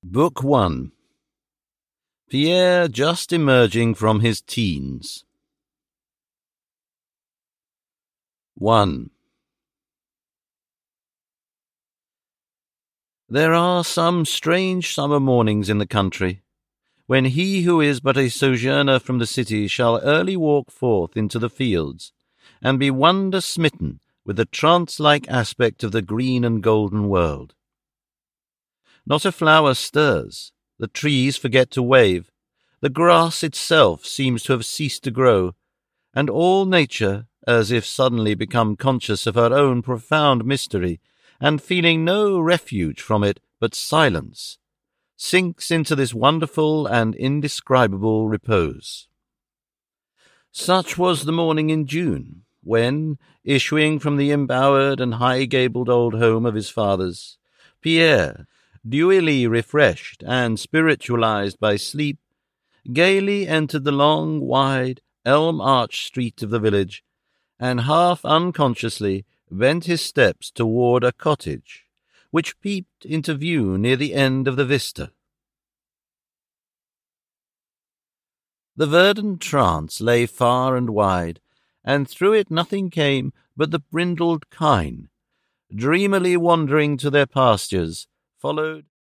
Book 1. Pierre just emerging from his teens. 1. There are some strange summer mornings in the country, when he who is but a sojourner from the city shall early walk forth into the fields, and be wonder-smitten with the trance-like aspect of the green and golden world. Not a flower stirs, the trees forget to wave, the grass itself seems to have ceased to grow, and all nature, as if suddenly become conscious of her own profound mystery, and feeling no refuge from it but silence, sinks into this wonderful and indescribable repose. Such was the morning in June, when, issuing from the embowered and high-gabled old home of his fathers, Pierre, dewily refreshed and spiritualized by sleep, gaily entered the long, wide, elm-arched street of the village, and half unconsciously bent his steps toward a cottage, which peeped into view near the end of the vista. The verdant trance lay far and wide, and through it nothing came but the brindled kine, dreamily wandering to their pastures, followed